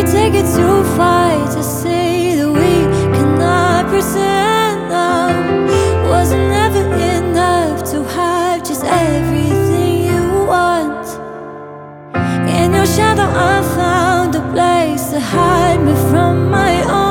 take it too far to say that we cannot pretend now. Wasn't ever enough to have just everything you want. In your shadow I found a place to hide me from my own.